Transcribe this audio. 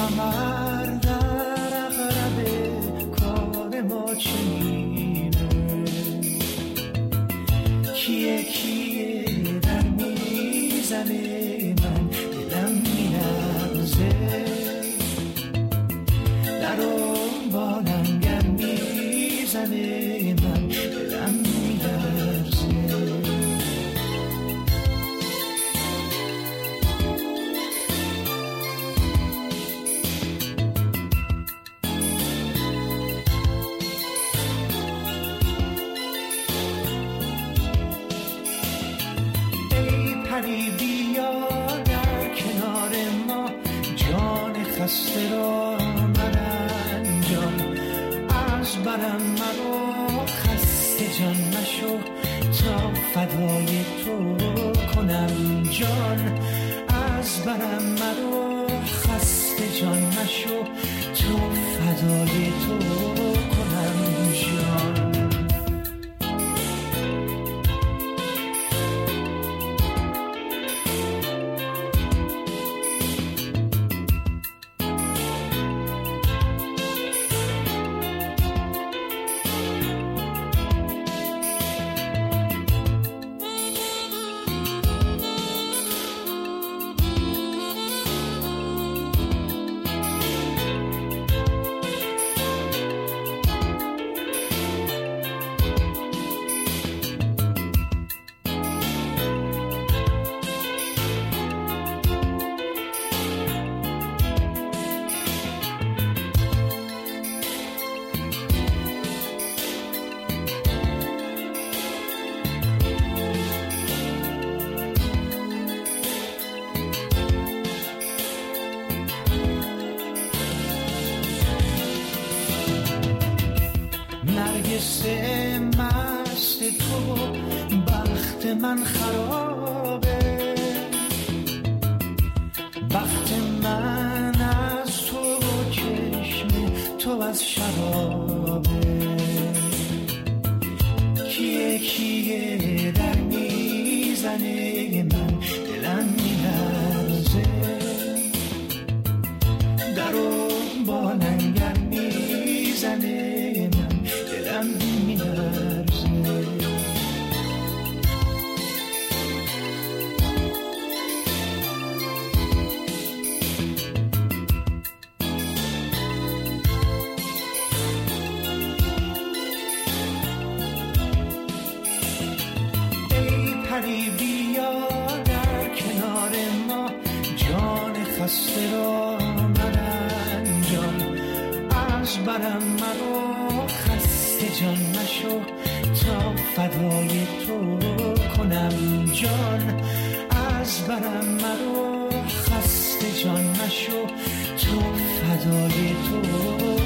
قمر در عقرب کار ما چنینه، کیه کیه در میزنه من دلم میلرزه، درو با لنگر میزنه من دلم میلرزه. بیا در کنار ما جان خسته را من انجام، از برم مرا خسته جان نشو تا فدای تو کنم جان، از برم مرا خسته جان نشو تا فدای تو کنم جان. نرگس مست تو بخت من خرابه، بخت من از تو چشم تو از شرابه، کیه کیه در میزنه من دلم میلرزه، درو با لنگر میزنه دلم میلرزه. ای پری بیا در کنار ما جان خسته را من انجام، از برم مرا خسته جان نشو تا فدای تو کنم جان، از برم مرا خسته جان نشو تا فدای تو